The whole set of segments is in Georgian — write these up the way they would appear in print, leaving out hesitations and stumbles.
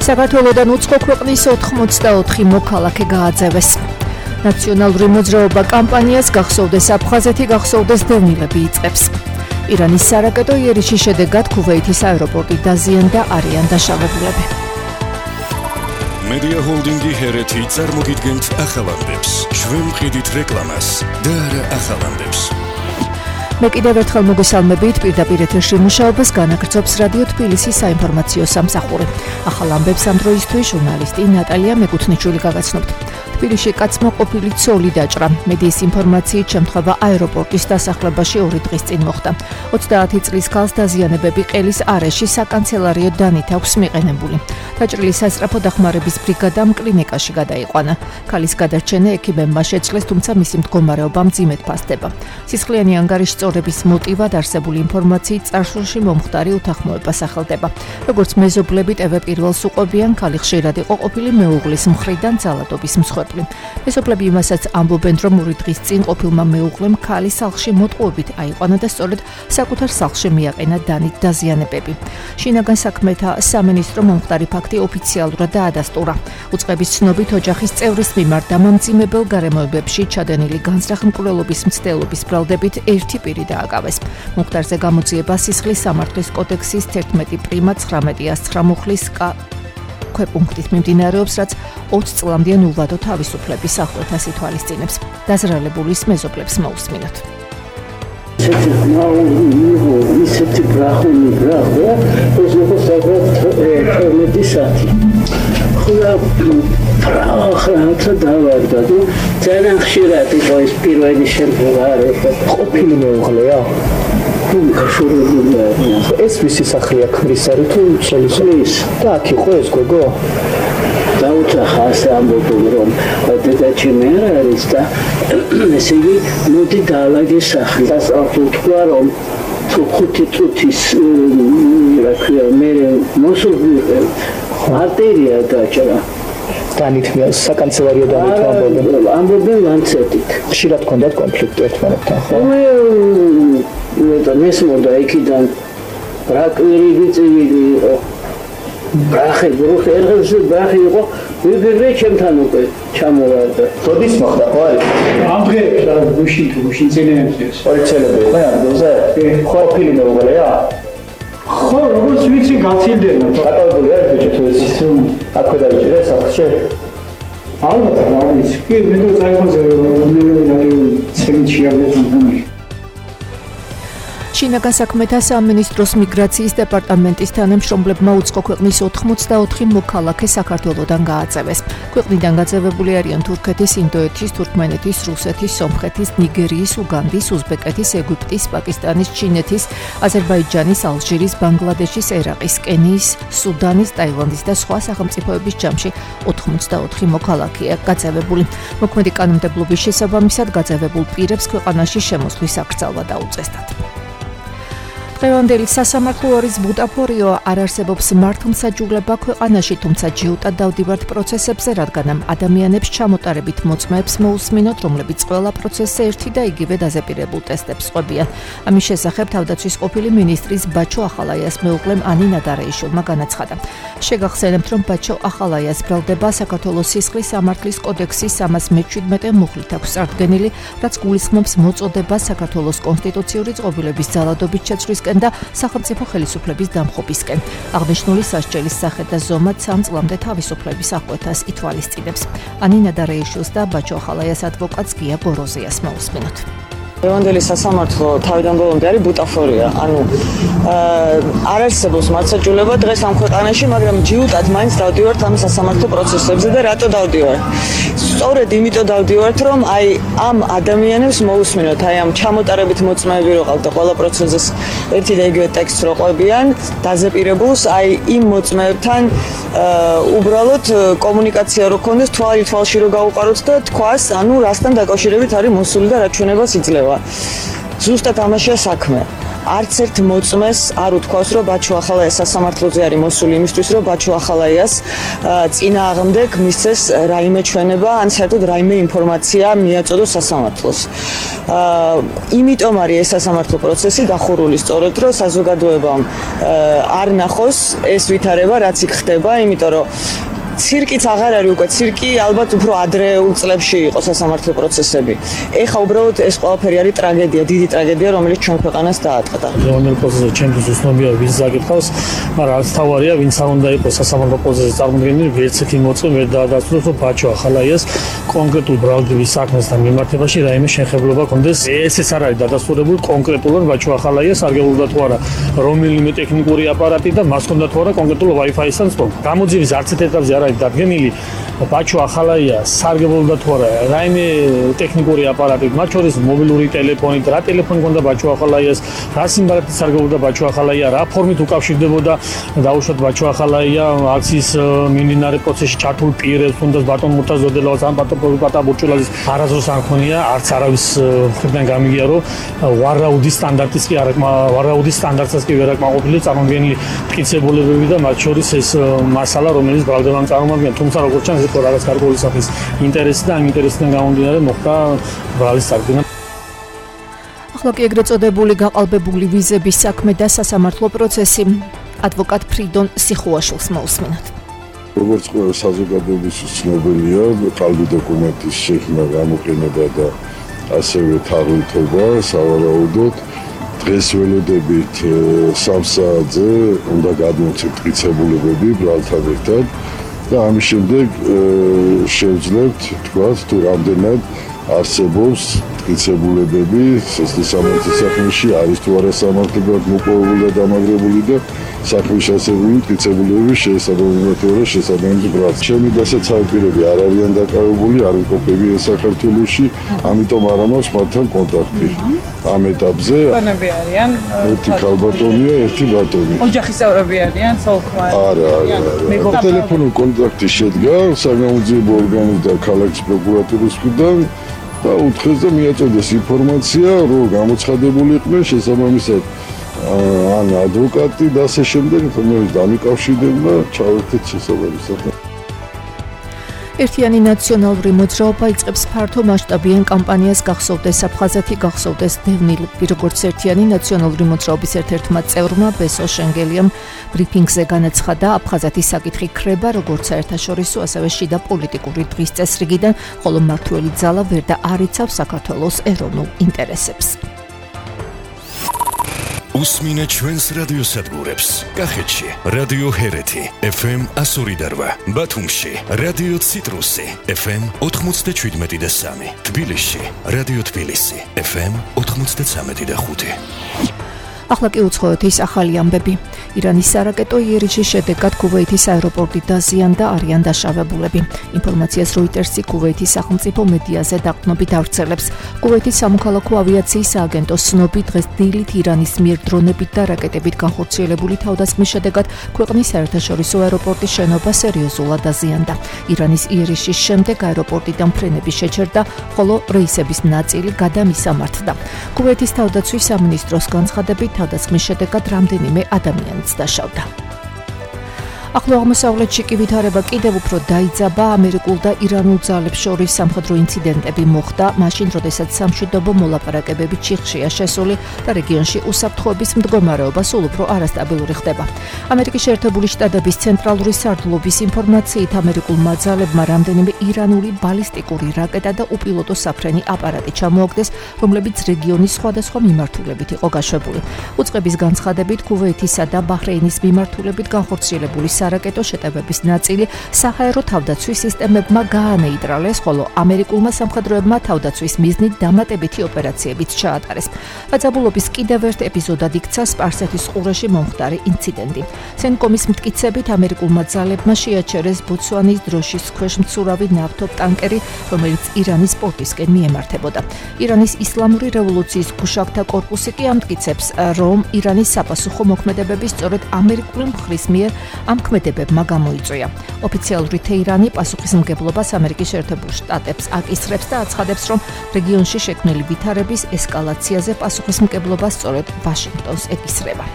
საქართველოდან უცხო ქვეყნის 84 მოქალაქე გააძევეს. ნაციონალური მოძრაობა კამპანიას გახსოვდეს აფხაზეთი, გახსოვდეს დევნილები იწყებს. ირანის სარაკეტო იერიში შედეგად ქუვეითის აეროპორტი დაზიანდა, არიან დაშავებულები. Media Holdingi Hereti წარმოგიდგენთ ახალამდებს. ჩვენ ვყიდით რეკლამას და არა ახალამდებს. მე კიდევ ერთხელ მოგესალმებით, პირდაპირ ეთერში მუშაობას განაგრძობს რადიო თბილისის საინფორმაციო სამსახური. ახალ ამბებს ამ დროისთვის ჟურნალისტი ნატალია მეკუთნიჩული გაგაცნობთ. თბილისში კაცმა ყოფილი ცოლი დაჭრა. მედიის ინფორმაციით შემთხვევა აეროპორტის დასახლებაში 2 დღის წინ მოხდა. 30 წლის ქალს დაზიანებები ყელის არეში საკანცელარიო დანით აქვს მიყენებული. დაჭრილი სასწრაფო დახმარების ბრიგადამ კლინიკაში გადაიყვანა. ქალის გადარჩენა ექიმებმა შეძლეს, თუმცა მისი მდგომარეობა მძიმედ ფასდება. სისხლიანი ანგარიშწორების მოტივად არსებული ინფორმაციით წარსულში მომხდარი უთანხმოება სახელდება. როგორც მეზობლები TV პირველს უყვებიან, ქალი ხშირად იყო ყოფილი მეუღლის მხრიდან ძალადობის მსხვერპლი. მეზობლები იმასაც ამბობენ, რომ 2 დღის წინ ყოფილმა მეუღლემ ქალი სახლში მოტყუებით აიყვანა და სწორედ საკუთარ სახლში მიაყენა დანით დაზიანებები. შინაგან საქმეთა სამინისტრო მომხდარი ფაქტი ოფიციალურად დაადასტურა. უწყების ცნობით, ოჯახის წევრის მიმართ დამამძიმებელ გარემოებებში ჩადენილი განზრახ-მკვლელობის მცდელობის ბრალდებით 1 პირი დააკავეს. მომხდარზე გამოძიება სისხლის სამართლის კოდექსის 11 პრიმა 19-9 მუხლის ქვეპუნქტით მიმდინარეობს, რაც 20 წლამდე ნულვადო თავისუფლების ახალთას ითვალისწინებს. დაზრალებულის მეზობლებს მოусმინოთ. ისეთი ბრახული ბრახვა, ეს იყო საერთოდ თორმეტი ხულა ბრახა დავარდა და ძალიან ხშირად იყო ეს პირველი შემთხვევა არ იყო. ყოფილი მეუღლეა? ეს ვისი სახლია, ქმრის არის თუ ცოლის? და აქ იყო ეს გოგო? დაუწახა ასე ამბობენ, რომ დედაჩი მე არის და ესე იგი მოდი დაალაგე სახლი. და თქვა, რომ 5 წუთის რა ქვია, მე მოსულიყო არტერია დაჭრა. დანით საკანცელარიო დანით ამბობენ ლანცეტით. ხშირად ჰქონდათ კონფლიქტი ერთმანეთთან, ხო? და მესმოდა იქიდან რაკვირიდი წივილი იყო. ბრახე ერღელზე ბრახე იყო, ვიბერე ჩემთან უკვე ჩამოვარდა. როდის მოხდა ხო არის? ამ დღეებში რა გუშინ წინეებში. პოლიციელები იყვნენ ამბოზე? ხო, ყოფილი მეუღლეა? ხო, როგორც ვიცი გაცილდება. დაკავებული არის ბიჭი თუ ეს აქვე დაიჭირა სახლში? ალბათ, რა ვიცი. კი, მე თუ წაიყვანზე ცემით შეაგდეს ამბობი. შინაგან საქმეთა სამინისტროს მიგრაციის დეპარტამენტის თანამშრომლებმა უცხო ქვეყნის 84 მოქალაქე საქართველოდან გააძევეს. ქვეყნიდან გაძევებული არიან თურქეთის, ინდოეთის, თურქმენეთის, რუსეთის, სომხეთის, ნიგერიის, უგანდის, უზბეკეთის, ეგვიპტის, პაკისტანის, ჩინეთის, აზერბაიჯანის, ალჟირის, ბანგლადეშის, ერაყის, კენიის, სუდანის, ტაილანდის და სხვა სახელმწიფოების ჯამში 84 მოქალაქეა გაძევებული. მოქმედი კანონმდებლობის შესაბამისად გაძევებულ პირებს ქვეყანაში შემოსვლის აკრძალვა დაუწესდათ. დღევანდელი სასამართლო არის ბუტაფორიო, არ არსებობს მართლმსაჯულება ქვეყანაში, თუმცა ჯიუტად დავდივართ პროცესებზე, რადგან ამ ადამიანებს ჩამოტარებით მოწმეებს მოусმინოთ, რომლებიც ყველა პროცესზე ერთი და იგივე დაზეპირებულ ტესტებს ყვებიან. ამის შესახებ თავდაცვის ყოფილი მინისტრის ბაჩო ახალაიას მეუღლემ ანი ნადარეიშვილმა განაცხადა. შეგახსენებთ, რომ ბაჩო ახალაიას ბრალდება საქართველოს სისხლის სამართლის კოდექსის 317 მუხლით აქვს წარდგენილი, რაც გულისხმობს მოწოდებას საქართველოს კონსტიტუციური წყობილების ძალადობით შეცვლისკენ და სახელმწიფო ხელისუფლების დამხობისკენ. აღნიშნული სასჯელის სახე და ზომად 3 წლამდე თავისუფლების აღკვეთას ითვალისწინებს. ანი ნადარეიშვილს და ბაჩო ახალაიას ადვოკატს გია გოროზიას მოусმინოთ. დღევანდელი სასამართლო თავიდან ბოლომდე არის ბუტაფორია, ანუ არ არსებობს მართლმსაჯულება დღეს ამ ქვეყანაში, მაგრამ ჯიუტად მაინც დავდივართ ამ სასამართლო პროცესებზე და რატო დავდივართ? სწორედ იმიტომ დავდივართ, რომ აი ამ ადამიანებს მოусმინოთ, აი ამ ჩამოტარებით მოწმეები რო ყავდა ყველა პროცესის ერთი და იგივე ტექსტს რო ყვებიან, დაზეპირებულს, აი იმ მოწმეებთან უბრალოდ კომუნიკაცია რო ქონდეს, თვალი თვალში რო გაუყაროთ და თქვას, ანუ რასთან დაკავშირებით არის მოსული და რა ჩვენებას იძლევა. ზუსტად ამაშია საქმე. არც ერთ მოწმეს არ უთქვას, რომ ბაჩუახალაიას სასამართლოზე არის მოსული იმისთვის, რომ ბაჩუახალაიას წინააღმდეგ მისცეს რაიმე ჩვენება, ან საერთოდ რაიმე ინფორმაცია მიაწოდოს სასამართლოს. იმიტომ არის ეს სასამართლო პროცესი დახურული სწორედ, რომ საზოგადოებამ არ ნახოს ეს ვითარება, რაც იქ ხდება, იმიტომ რომ ცირკიც აღარ არის უკვე, ცირკი ალბათ უფრო ადრეულ წლებში იყო სასამართლო პროცესები. ეხლა უბრალოდ ეს ყველაფერი არის ტრაგედია, დიდი ტრაგედია, რომელიც ჩვენ ქვეყანას დაატყდა. რომელ პროცესზე ჩემთვის უცნობია ვის ზაგეთავს, მაგრამ რაც თავარია, ვინც არ უნდა იყოს სასამართლო პროცესის წარმოდგენილი, ვერც ერთი მოწმე ვერ დაადასტურებს, რომ ბაჩუახალაიას კონკრეტულ ბრალდების საქმესთან მიმართებაში რაიმე შეხებულობა კონდეს. ესეც არ არის დადასტურებული კონკრეტულად ბაჩუახალაიას სარგებლობდა თუ არა რომელიმე ტექნიკური აპარატი და მას ჰქონდა თუ არა კონკრეტულ Wi-Fi-სთან სწორ. გამოძიების არც ერთ ეტაპზე არ არის დადგენილი ბაჩუახალაია სარგებლობდა თუ არა რაიმე ტექნიკური აპარატით, მათ შორის მობილური ტელეფონით, რა ტელეფონი ჰქონდა ბაჩუახალაიას, რა სიმბოლით სარგებლობდა ბაჩუახალაია, რა ფორმით უკავშირდებოდა დაუშვათ ბაჩუახალაია აქციის მიმდინარე პროცესში ჩართულ პირებს, თუნდაც ბატონ მურტაზოდელავას ან ბატონ ბურჩულაძის არასდროს არ ხონია, არც არავის მხრიდან გამიგია, რომ ვარაუდის სტანდარტის კი არ ვარაუდის სტანდარტსაც კი ვერ აკმაყოფილებს წარმოდგენილი მტკიცებულებები და მათ შორის ეს მასალა, რომელიც ბრალდებამ წარმოადგენს, თუმცა როგორც ჩანს, ეს რაღაც გარკვეული სახის ინტერესი და ამ ინტერესიდან გამომდინარე მოხდა ბრალის წარდგენა. ახლა კი ეგრეთ წოდებული გაყალბებული ვიზების საქმე და სასამართლო პროცესი. ადვოკატ ფრიდონ სიხუაშვილს მოусმინოთ. როგორც ყველა საზოგადოების ცნობილია, ყალბი დოკუმენტის შექმნა, გამოყენება და ასევე თაღლითობა სავარაუდოდ დღეს ველოდებით 3 საათზე უნდა გადმოცეთ მტკიცებულებები ბრალთან ერთად და ამის შემდეგ შევძლებთ თქვათ თუ რამდენად არსებობს მტკიცებულებები სასამართლოს საქმეში, არის თუ არა სამართლებრივად მოპოვებული და დამაგრებული და საქმეში არსებული მტკიცებულებების შესაბამისად შესაბამის ბრალს. ჩემი დასაცავი პირები არ არიან დაკავებული, არ ვიყოფები საქართველოში, ამიტომ არ ამავს მათთან კონტაქტი. ამ ეტაპზე ერთი ქალბატონია, ერთი ბატონი. ოჯახის წევრები არიან, სოლქმა? არა. ტელეფონური კონტაქტი შედგა საგამოძიებო ორგანოს და ქალაქის პროკურატურის მხრიდან და უთხრეს და მიაწოდეს ინფორმაცია, რომ გამოცხადებული იყვნენ შესაბამისად ან ადვოკატი და ასე შემდეგ, რომელიც დამიკავშირდება ჩავერთეთ შესაბამისად. ერთიანი ნაციონალური მოძრაობა იწყებს ფართო მასშტაბიან კამპანიას გახსოვდეს აფხაზეთი, გახსოვდეს დევნილი. როგორც ერთიანი ნაციონალური მოძრაობის ერთ-ერთმა წევრმა ბესო შენგელიამ ბრიფინგზე განაცხადა, აფხაზეთის საკითხი ქრება როგორც საერთაშორისო, ასევე შიდა პოლიტიკური დღის წესრიგიდან, ხოლო მმართველი ძალა ვერ და არ იცავს საქართველოს ეროვნულ ინტერესებს. უსმინეთ ჩვენს რადიოსადგურებს. კახეთში რადიო ჰერეთი FM 102.8, ბათუმში რადიო ციტრუსი FM 97.3, თბილისში რადიო თბილისი FM 93.5. ახლა კი უცხოეთის ახალი ამბები. ირანის სარაკეტო იერიშის შედეგად კუვეითის აეროპორტი დაზიანდა, არიან დაშავებულები. ინფორმაციას როიტერსი კუვეითის სახელმწიფო მედიაზე დაყრდნობით ავრცელებს. კუვეითის სამოქალაქო ავიაციის სააგენტოს ცნობით, დღეს დილით ირანის მიერ დრონებით და რაკეტებით განხორციელებული თავდასხმის შედეგად ქვეყნის საერთაშორისო აეროპორტის შენობა სერიოზულად დაზიანდა. ირანის იერიშის შემდეგ აეროპორტიდან ფრენები შეჩერდა, ხოლო რეისების ნაწილი გადამისამართდა. კუვეითის თავდაცვის სამინისტროს განცხადებით, თავდასხმის შედეგად რამდენიმე ადამიანიც დაშავდა. ახლო აღმოსავლეთში კი ვითარება კიდევ უფრო დაიძაბა. ამერიკულ და ირანულ ძალებს შორის სამხედრო ინციდენტები მოხდა, მაშინ როდესაც სამშვიდობო მოლაპარაკებები ჩიხშია შესული და რეგიონში უსაფრთხოების მდგომარეობა სულ უფრო არასტაბილური ხდება. ამერიკის შეერთებული შტატების ცენტრალური სარდლობის ინფორმაციით, ამერიკულმა ძალებმა რამდენიმე ირანული ბალისტიკური რაკეტა და უპილოტო საფრენი აპარატი ჩამოაგდეს, რომლებიც რეგიონის სხვადასხვა მიმართულებით იყო გაშვებული. უწყების განცხადებით, კუვეითისა და ბაჰრეინის მიმართულებით განხორციელებული სარაკეტო შეტევების ნაწილი საჰაერო თავდაცვის სისტემებმა გაანეიტრალეს, ხოლო ამერიკულმა სამხედროებმა თავდაცვის მიზნით დამატებითი ოპერაციებიც ჩაატარეს. დაძაბულობის კიდევ ერთ ეპიზოდად იქცა სპარსეთის ყურეში მომხდარი ინციდენტი. სენკომის მტკიცებით, ამერიკულმა ძალებმა შეაჩერეს ბოტსვანის დროშის ქვეშ მცურავი ნავთობტანკერი, რომელიც ირანის პორტისკენ მიემართებოდა. ირანის ისლამური რევოლუციის გუშაგთა კორპუსი კი ამტკიცებს, რომ ირანის საპასუხო მოქმედებები სწორედ ამერიკული მხრის მიერ ამ მოქმედებებმა გამოიწვია. ოფიციალური თეირანი პასუხისმგებლობას ამერიკის შეერთებულ შტატებს აკისრებს და აცხადებს, რომ რეგიონში შექმნილი ვითარების ესკალაციაზე პასუხისმგებლობა სწორედ ვაშინგტონს ეკისრება.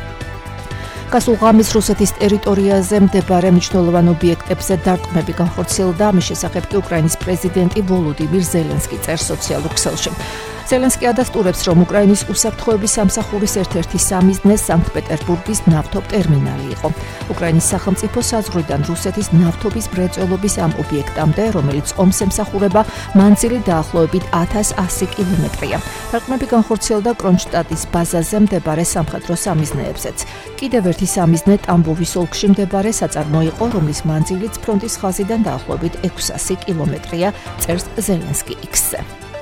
გასულ ღამეს რუსეთის ტერიტორიაზე მდებარე მნიშვნელოვან ობიექტებზე დარტყმები განხორციელდა, ამის შესახებ კი უკრაინის პრეზიდენტი ვოლოდიმირ ზელენსკი წერს სოციალურ ქსელში. ზელენსკი ადასტურებს, რომ უკრაინის უსაფრთხოების სამსახურის ერთ-ერთი სამიზნე სანქტ-პეტერბურგის ნავთობტერმინალი იყო. უკრაინის სახელმწიფო საზღვრიდან რუსეთის ნავთობის მრეწველობის ამ ობიექტამდე, რომელიც ომს ემსახურება, მანძილი დაახლოებით 1100 კილომეტრია. დარტყმები განხორციელდა კრონშტადტის ბაზაზე მდებარე სამხედრო სამიზნეებზეც. კიდევ ერთი სამიზნე ტამბოვის ოლქში მდებარე საწარმო იყო, რომლის მანძილიც ფრონტის ხაზიდან დაახლოებით 600 კილომეტრია, წერს ზელენსკი X-ზე.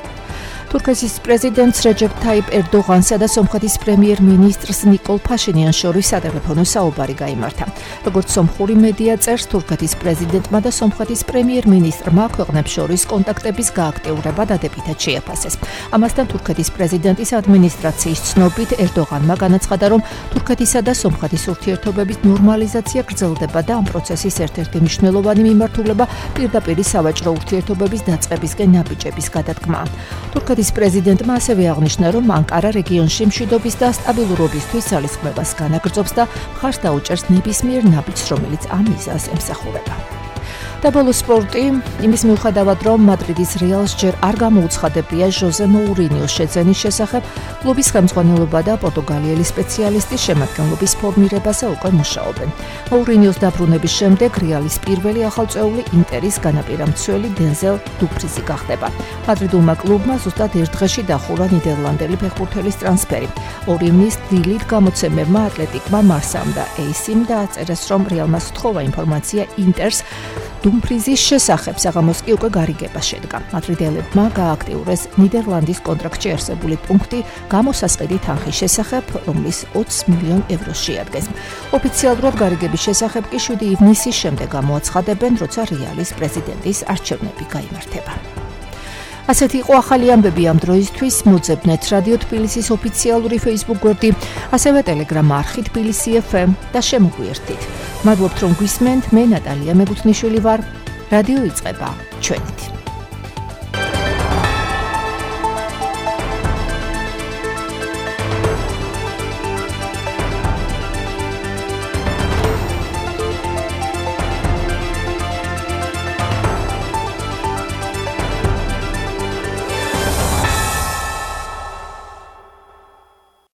თურქეთის პრეზიდენტს რეჯეპ თაიპ ერდოღანსა და სომხეთის პრემიერ-მინისტრს ნიკოლ ფაშინიანს შორის სატელეფონო საუბარი გაიმართა. როგორც სომხური მედია წერს, თურქეთის პრეზიდენტმა და სომხეთის პრემიერ-მინისტრმა ქვეყნებს შორის კონტაქტების გააქტიურება დადებითად შეაფასეს. ამასთან თურქეთის პრეზიდენტის ადმინისტრაციის ცნობით ერდოღანმა განაცხადა, რომ თურქეთისა და სომხეთის ურთიერთობების ნორმალიზაცია გრძელდება და ამ პროცესის ერთ-ერთი მნიშვნელოვანი მიმართულება პირდაპირ სავაჭრო ურთიერთობების დაწყებისკენ ნაბიჯების გადადგმაა. თურქეთის პრეზიდენტმა ასევე აღნიშნა, რომ ანკარა რეგიონში მშვიდობის და სტაბილურობისთვის ძალისხმევას განაგრძობს და მხარს დაუჭერს ნებისმიერ ნაბიჯს, რომელიც ამ მიზანს ემსახურება. და ბოლო სპორტი, იმის მიუხედავად, რომ მადრიდის რეალს ჯერ არ გამოუცხადებია ჟოზე მოურინიოს შეძენის შესახებ, კლუბის ხელმძღვანელობა და პორტუგალიელი სპეციალისტი შემადგენლობის ფორმირებაზე უკვე მუშაობენ. მოურინიოს დაბრუნების შემდეგ რეალის პირველი ახალწეული ინტერის განაპირა მცველი დენზელ დუფრიზი გახდება. მადრიდულმა კლუბმა ზუსტად ერთ დღეში დახურა ნიდერლანდელი ფეხბურთელის ტრანსფერი. 2 ივნის დილით გამოცემებმა ატლეტიკმა მარსამ და ეისიმ დააწერეს, რომ რეალმა სთხოვა ინფორმაცია ინტერს დუმფრიზის შესახებ, საღამოს კი უკვე გარიგება შედგა. მადრიდელებმა გააქტიურეს ნიდერლანდის კონტრაქტში არსებული პუნქტი გამოსასყიდი თანხის შესახებ, რომლის 20 მილიონ ევროს შეადგენს. ოფიციალურად გარიგების შესახებ კი 7 ივნისის შემდეგ გამოაცხადებენ, როცა რეალის პრეზიდენტის არჩევნები გაიმართება. ასეთი იყო ახალი ამბები ამ დროისთვის. მოძებნეთ რადიო თბილისის ოფიციალური Facebook გვერდი, ასევე Telegram არხი თბილისი FM და შემოგვიერთდით. მადლობთ, რომ გვისმენთ. მე ნატალია მეგუთნიშვილი ვარ. რადიო იწყება ჩვენით.